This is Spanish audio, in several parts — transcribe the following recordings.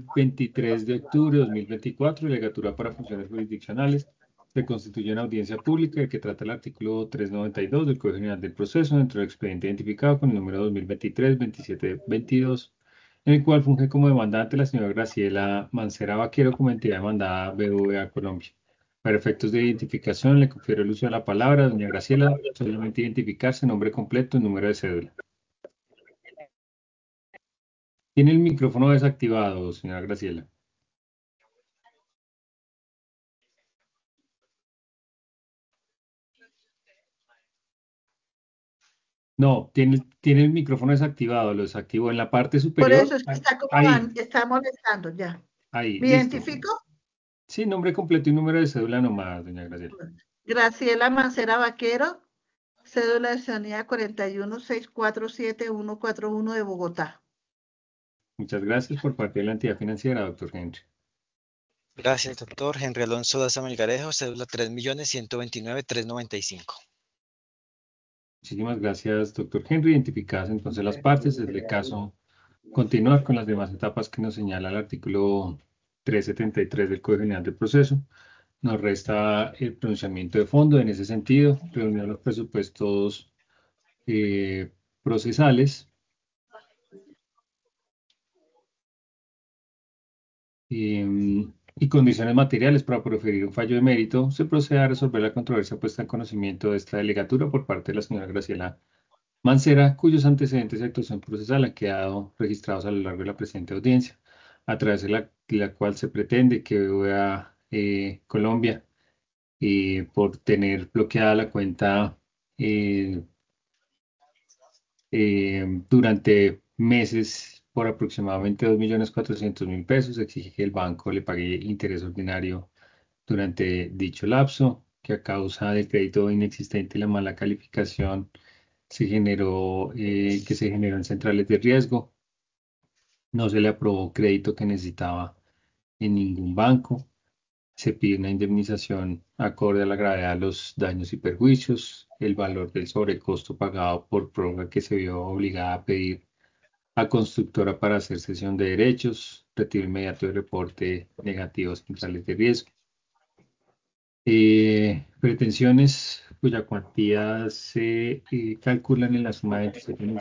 23 de octubre de 2024, legatura para funciones jurisdiccionales. Se constituye una audiencia pública de que trata el artículo 392 del Código General del Proceso dentro del expediente identificado con el número 2023-2722, en el cual funge como demandante la señora Graciela Mancera Vaquero como entidad demandada BBVA Colombia. Para efectos de identificación, le confiero el uso de la palabra. Doña Graciela, solamente identificarse, nombre completo y número de cédula. Tiene el micrófono desactivado, señora Graciela. No, tiene el micrófono desactivado, lo desactivó en la parte Por superior. eso es que está Ahí, está molestando ya. ahí, ¿Me listo. identifico? Sí, nombre completo y número de cédula nomás, doña Graciela. Graciela Mancera Vaquero, cédula de ciudadanía 41647141 de Bogotá. Muchas gracias por parte de la entidad financiera, doctor Henry. Gracias, doctor. Henry Alonso Daza Melgarejo, cédula 3.129.395. Muchísimas gracias, doctor Henry. Identificadas entonces las partes, es el caso continuar con las demás etapas que nos señala el artículo 373 del Código General del Proceso. Nos resta el pronunciamiento de fondo en ese sentido, reunir los presupuestos procesales y condiciones materiales para proferir un fallo de mérito. Se procede a resolver la controversia puesta en conocimiento de esta delegatura por parte de la señora Graciela Mancera, cuyos antecedentes de actuación procesal han quedado registrados a lo largo de la presente audiencia, a través de la cual se pretende que BBVA Colombia, por tener bloqueada la cuenta eh, durante meses por aproximadamente 2.400.000 pesos, exige que el banco le pague interés ordinario durante dicho lapso, que a causa del crédito inexistente y la mala calificación que se generó en centrales de riesgo. No se le aprobó crédito que necesitaba en ningún banco. Se pide una indemnización acorde a la gravedad de los daños y perjuicios, el valor del sobrecosto pagado por prórroga que se vio obligada a pedir a constructora para hacer cesión de derechos, retiro inmediato de reporte negativo a centrales de riesgo. Pretensiones cuya cuantía se calculan en la suma de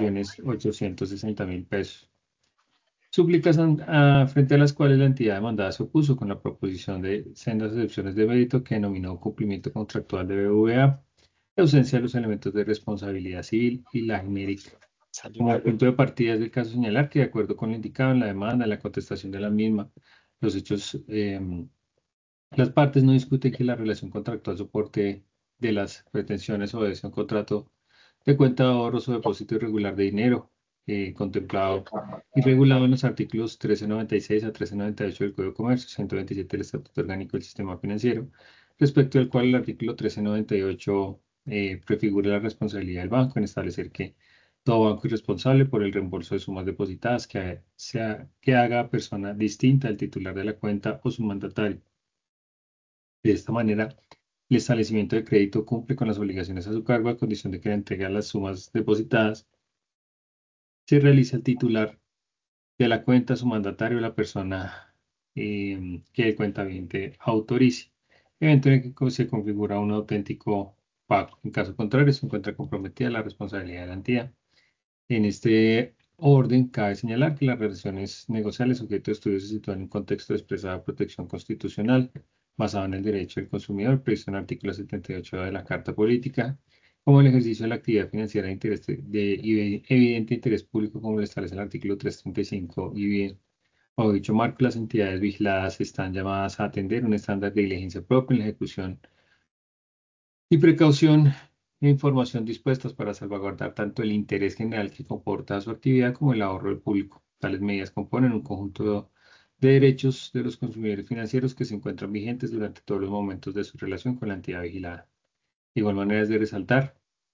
27.860.000 pesos. Súplicas frente a las cuales la entidad demandada se opuso con la proposición de sendas excepciones de mérito que denominó cumplimiento contractual de BVA, la ausencia de los elementos de responsabilidad civil y la genérica. Como punto de partida es del caso señalar que, de acuerdo con lo indicado en la demanda, en la contestación de la misma, los hechos, las partes no discuten que la relación contractual soporte de las pretensiones obedece a un contrato de cuenta de ahorros o depósito irregular de dinero contemplado y regulado en los artículos 1396 a 1398 del Código de Comercio, 127 del Estatuto Orgánico del Sistema Financiero, respecto al cual el artículo 1398 prefigura la responsabilidad del banco en establecer que todo banco es responsable por el reembolso de sumas depositadas que haga persona distinta al titular de la cuenta o su mandatario. De esta manera, el establecimiento de crédito cumple con las obligaciones a su cargo a condición de que la entrega de las sumas depositadas se realice al titular de la cuenta, su mandatario o la persona que el cuentaviente autorice, evento en el que se configura un auténtico pago. En caso contrario, se encuentra comprometida la responsabilidad de la entidad. En este orden, cabe señalar que las relaciones negociables sujeto de estudio se sitúan en un contexto de expresada protección constitucional basado en el derecho del consumidor, previsto en el artículo 78 de la Carta Política, como el ejercicio de la actividad financiera de evidente interés público, como lo establece el artículo 335, y bien, bajo dicho marco, las entidades vigiladas están llamadas a atender un estándar de diligencia propio en la ejecución y precaución e información dispuestas para salvaguardar tanto el interés general que comporta su actividad como el ahorro del público. Tales medidas componen un conjunto de derechos de los consumidores financieros que se encuentran vigentes durante todos los momentos de su relación con la entidad vigilada. De igual manera es de resaltar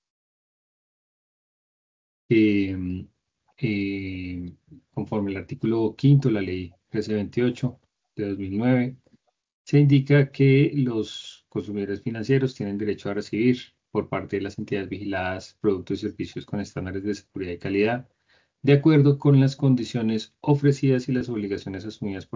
que, conforme el artículo quinto de la ley 1328 de 2009, se indica que los consumidores financieros tienen derecho a recibir por parte de las entidades vigiladas productos y servicios con estándares de seguridad y calidad, de acuerdo con las condiciones ofrecidas y las obligaciones asumidas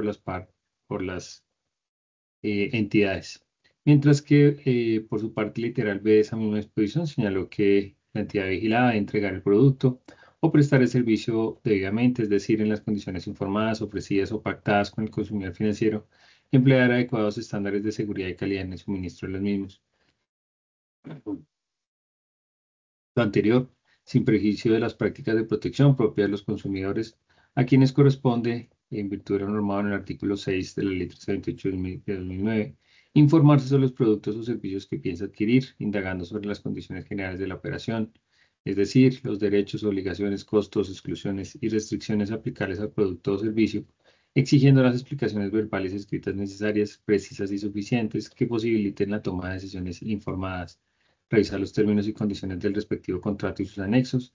por las entidades. Mientras que, por su parte literal B de esa misma exposición señaló que la entidad vigilada debe entregar el producto o prestar el servicio debidamente, es decir, en las condiciones informadas, ofrecidas o pactadas con el consumidor financiero, y emplear adecuados estándares de seguridad y calidad en el suministro de los mismos. Lo anterior, sin perjuicio de las prácticas de protección propias de los consumidores, a quienes corresponde, en virtud de lo normado en el artículo 6 de la Ley 328 de 2009, informarse sobre los productos o servicios que piensa adquirir, indagando sobre las condiciones generales de la operación, es decir, los derechos, obligaciones, costos, exclusiones y restricciones aplicables al producto o servicio, exigiendo las explicaciones verbales escritas necesarias, precisas y suficientes que posibiliten la toma de decisiones informadas, revisar los términos y condiciones del respectivo contrato y sus anexos,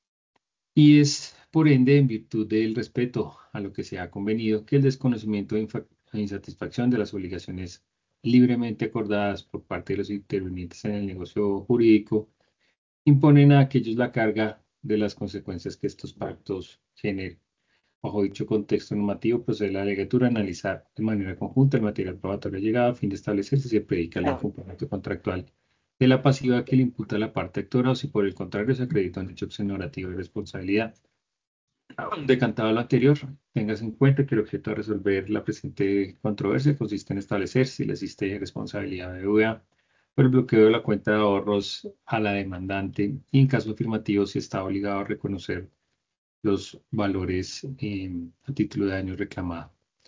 y es, por ende, en virtud del respeto a lo que se ha convenido, que el desconocimiento e insatisfacción de las obligaciones libremente acordadas por parte de los intervinientes en el negocio jurídico imponen a aquellos la carga de las consecuencias que estos pactos generen. Bajo dicho contexto normativo, procede la legislatura a analizar de manera conjunta el material probatorio llegado a fin de establecer si se predica el incumplimiento contractual de la pasiva que le imputa a la parte actora o si por el contrario se acredita un hecho exonerativo de responsabilidad. Decantado lo anterior, tengas en cuenta que el objeto de resolver la presente controversia consiste en establecer si le existe responsabilidad de BBVA por el bloqueo de la cuenta de ahorros a la demandante y en caso afirmativo si está obligado a reconocer los valores a título de daño reclamado.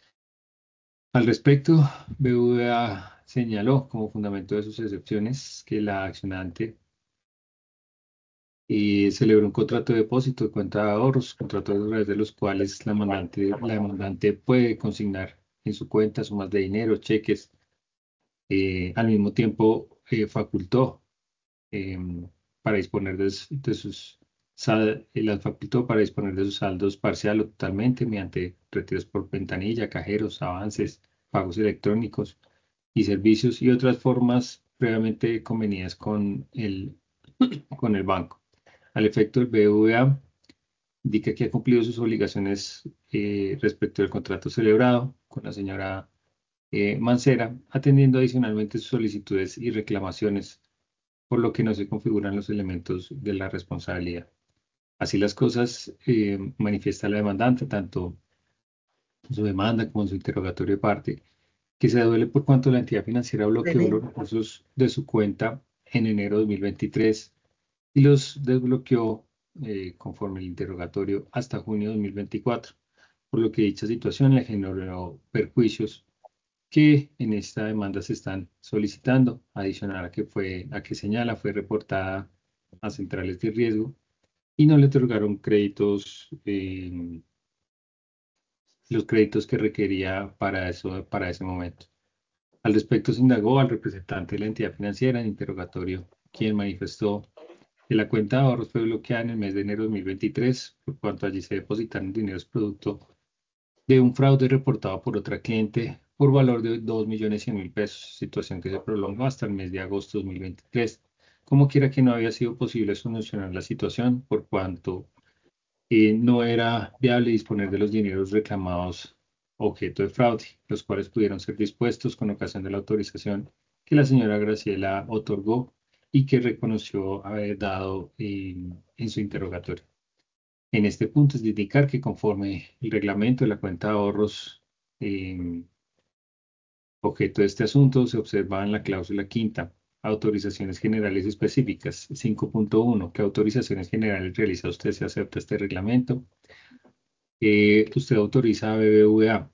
Al respecto, BBVA señaló como fundamento de sus excepciones que la accionante celebró un contrato de depósito de cuenta de ahorros, contratos a través de los cuales la demandante puede consignar en su cuenta sumas de dinero, cheques, al mismo tiempo facultó para disponer de sus las facultó para disponer de sus saldos parcial o totalmente mediante retiros por ventanilla, cajeros, avances, pagos electrónicos y servicios y otras formas previamente convenidas con el banco. Al efecto, el BBVA indica que ha cumplido sus obligaciones respecto del contrato celebrado con la señora Mancera, atendiendo adicionalmente sus solicitudes y reclamaciones, por lo que no se configuran los elementos de la responsabilidad. Así las cosas, manifiesta la demandante, tanto en su demanda como en su interrogatorio de parte, que se duele por cuanto la entidad financiera bloqueó los recursos de su cuenta en enero de 2023 y los desbloqueó conforme el interrogatorio hasta junio de 2024, por lo que dicha situación le generó perjuicios que en esta demanda se están solicitando, adicional a que señala, fue reportada a centrales de riesgo y no le otorgaron créditos, los créditos que requería para eso, para ese momento. Al respecto, se indagó al representante de la entidad financiera en interrogatorio, quien manifestó que la cuenta de ahorros fue bloqueada en el mes de enero de 2023, por cuanto allí se depositaron dineros producto de un fraude reportado por otra cliente por valor de 2.100.000 pesos, situación que se prolongó hasta el mes de agosto de 2023. Como quiera que no había sido posible solucionar la situación, por cuanto no era viable disponer de los dineros reclamados objeto de fraude, los cuales pudieron ser dispuestos con ocasión de la autorización que la señora Graciela otorgó y que reconoció haber dado en su interrogatorio. En este punto es de indicar que conforme el reglamento de la cuenta de ahorros objeto de este asunto se observa en la cláusula quinta, autorizaciones generales específicas. 5.1. ¿Qué autorizaciones generales realiza usted si acepta este reglamento? Usted autoriza a BBVA.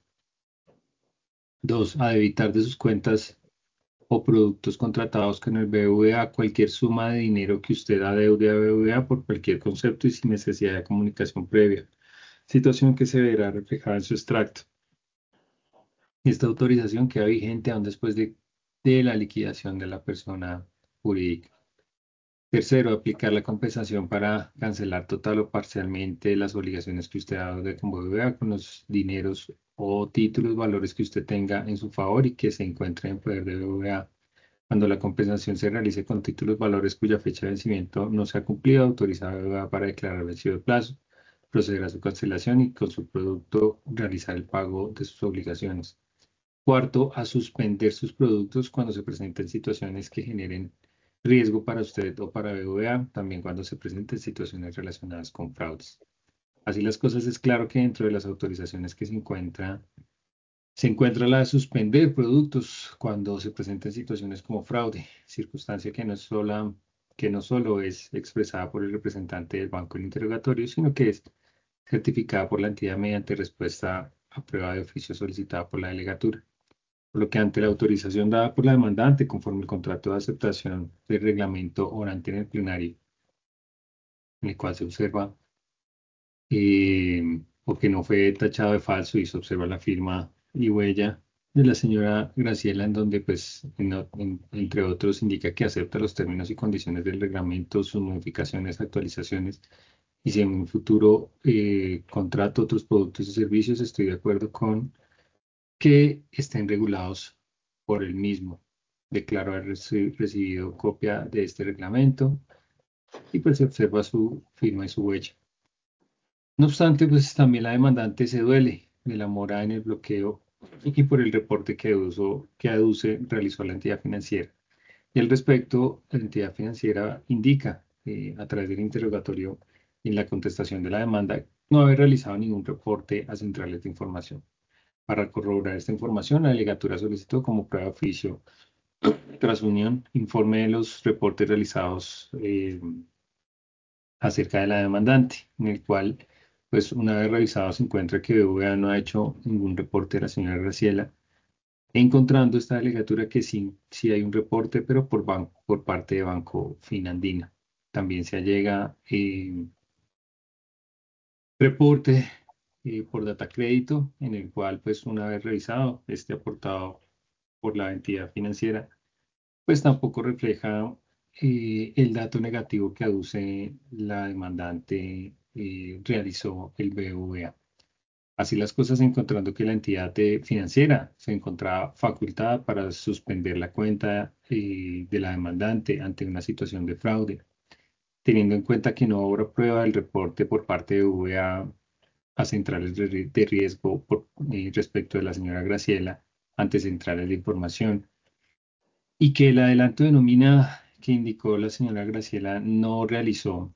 2. A debitar de sus cuentas o productos contratados con el BBVA cualquier suma de dinero que usted adeude a BBVA por cualquier concepto y sin necesidad de comunicación previa. Situación que se verá reflejada en su extracto. Esta autorización queda vigente aún después de la liquidación de la persona jurídica. Tercero, aplicar la compensación para cancelar total o parcialmente las obligaciones que usted ha de con BBVA con los dineros o títulos, valores que usted tenga en su favor y que se encuentren en poder de BBVA. Cuando la compensación se realice con títulos, valores cuya fecha de vencimiento no se ha cumplido, autoriza a BBVA para declarar vencido el plazo. proceder a su cancelación y con su producto realizar el pago de sus obligaciones. Cuarto, a suspender sus productos cuando se presenten situaciones que generen riesgo para usted o para BBVA, también cuando se presenten situaciones relacionadas con fraudes. Así las cosas, es claro que dentro de las autorizaciones que se encuentra la de suspender productos cuando se presenten situaciones como fraude, circunstancia que no solo es expresada por el representante del banco en interrogatorio, sino que es certificada por la entidad mediante respuesta a prueba de oficio solicitada por la delegatura. Por lo que ante la autorización dada por la demandante, conforme el contrato de aceptación del reglamento orante en el plenario, en el cual se observa o que no fue tachado de falso y se observa la firma y huella de la señora Graciela, en donde, pues, entre otros, indica que acepta los términos y condiciones del reglamento, sus modificaciones, actualizaciones, y si en un futuro contrato otros productos y servicios, estoy de acuerdo con que estén regulados por el mismo. Declaro haber recibido copia de este reglamento y pues se observa su firma y su huella. No obstante, pues también la demandante se duele de la mora en el bloqueo y por el reporte que aduce realizó la entidad financiera. Y al respecto, la entidad financiera indica a través del interrogatorio y en la contestación de la demanda no haber realizado ningún reporte a centrales de información. Para corroborar esta información, la delegatura solicitó como prueba de oficio tras unión informe de los reportes realizados acerca de la demandante, en el cual, pues una vez revisado, se encuentra que BBVA no ha hecho ningún reporte de la señora Graciela, encontrando esta delegatura que sí hay un reporte, pero por parte de Banco Finandina. También se allega reporte por data crédito, en el cual, pues una vez revisado, este aportado por la entidad financiera, pues tampoco refleja el dato negativo que aduce la demandante realizó el BBVA. Así las cosas, encontrando que la entidad financiera se encontraba facultada para suspender la cuenta de la demandante ante una situación de fraude, teniendo en cuenta que no hubo prueba del reporte por parte de BBVA a centrales de riesgo respecto de la señora Graciela ante centrales de información y que el adelanto de nómina que indicó la señora Graciela no realizó,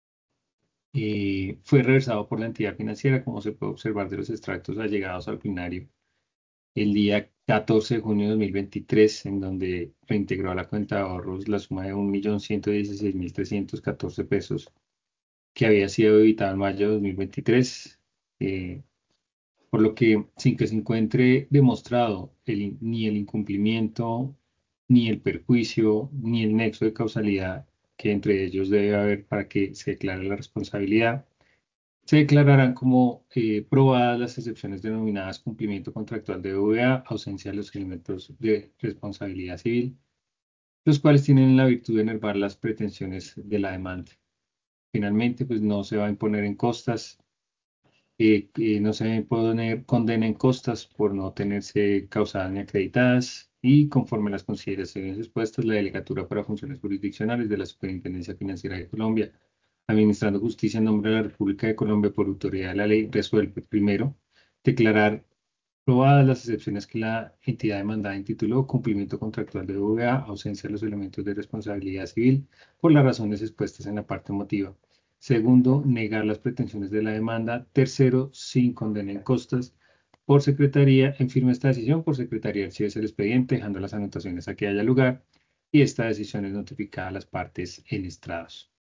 fue reversado por la entidad financiera, como se puede observar de los extractos allegados al plenario el día 14 de junio de 2023, en donde reintegró a la cuenta de ahorros la suma de 1.116.314 pesos que había sido debitada en mayo de 2023, por lo que sin que se encuentre demostrado ni el incumplimiento, ni el perjuicio, ni el nexo de causalidad que entre ellos debe haber para que se declare la responsabilidad, se declararán como probadas las excepciones denominadas cumplimiento contractual de BVA, ausencia de los elementos de responsabilidad civil, los cuales tienen la virtud de enervar las pretensiones de la demanda. Finalmente, pues no se va a imponer en costas, que no se condena en costas por no tenerse causadas ni acreditadas y conforme a las consideraciones expuestas, la Delegatura para Funciones Jurisdiccionales de la Superintendencia Financiera de Colombia, administrando justicia en nombre de la República de Colombia por autoridad de la ley, resuelve primero declarar probadas las excepciones que la entidad demandada intituló cumplimiento contractual de BVA, ausencia de los elementos de responsabilidad civil por las razones expuestas en la parte motiva. Segundo, negar las pretensiones de la demanda. Tercero, sin condena en costas. Por secretaría, en firme esta decisión, por secretaría archives el expediente, dejando las anotaciones a que haya lugar, y esta decisión es notificada a las partes en estrados.